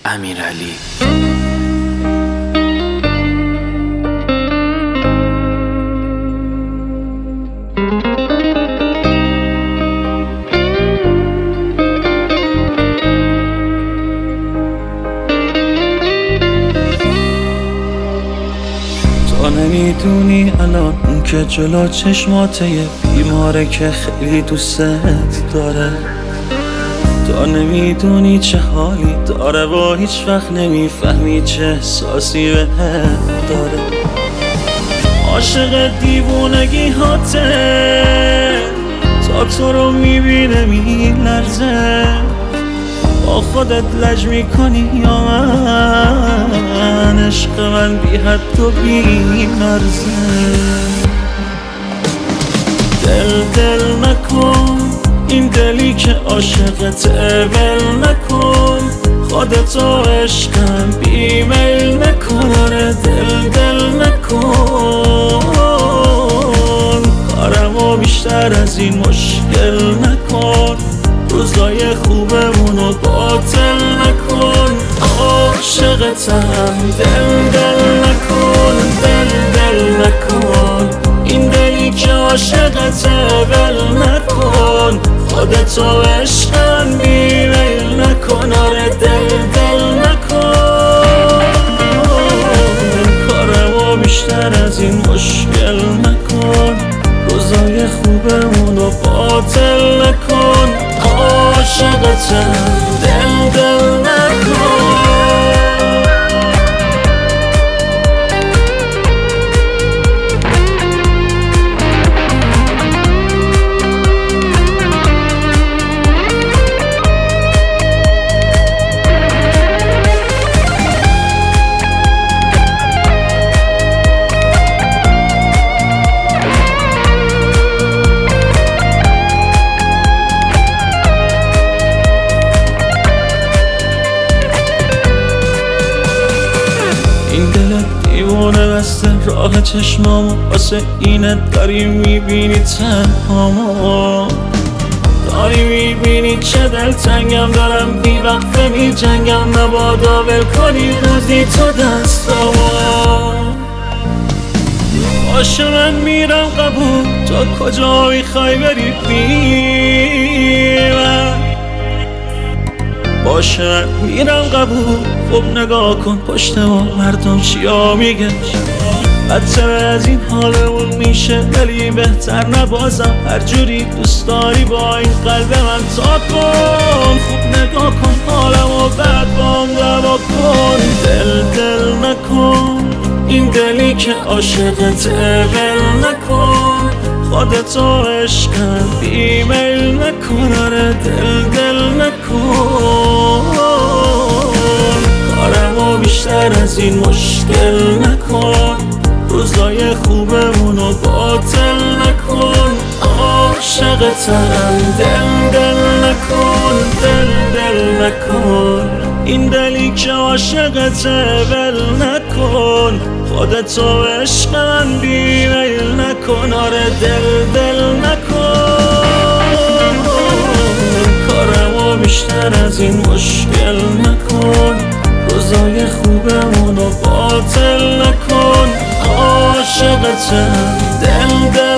امیرعلی. تو نمیدونی الان اون که جلو چشماته یه بیماره که خیلی دوست داره. تو نمیدونی چه حالی داره و هیچ وقت نمیفهمی چه احساسی بهت داره. عاشق دیوونگی هاته تا تو رو میبینه میلرزه. با خودت لج میکنی یا من؟ عشق من بی حد و بی مرزه. دل نکن این دلی که عاشقته، ول نکن خودتو عشقم بیمیل نکن. آره دل نکن کارمو بیشتر از این مشکل نکن. روزای خوبمونو باطل نکن. عاشقتم دل نکن، دل نکن این دلی که عاشقته، ول نکن خودتو عشقم بیمیل نکن. آره دل نکن کارمو بیشتر از این مشکل نکن. روزای خوبمونو باطل نکن. عاشقتم دل نکن. این دلت دیوانه بسته راه چشمامو، واسه اینه داری میبینی تنهامو. داری میبینی چه دلتنگم، دارم بیوقفه میجنگم. مبادا ول کنی روزی تو دستامو. باشه من میرم قبول، تو کجا میخوای بری بی من؟ باشه میرم قبول، خب نگاه کن پشت ما مردم چیا میگن. بدتر از این حالمون میشه ولی بهتر نبازم. هر جوری دوست داری با این قلب من تا کن. خوب نگاه کن حالمو بعد بام دوا کن. دل نکن این دلی که عاشقته، ول نکن خودتو عشقم بیمیل نکن. آره دل نکن کارمو بیشتر از این مشکل نکن. روزای خوبمونو باطل نکن. عاشقتم دل نکن، دل نکن این دلی که عاشقته، ول نکن خودتو عشقم بیمیل نکن. آره دل نکن کارمو بیشتر از این مشکل نکن. روزای خوبمونو باطل نکن. عاشقتم دل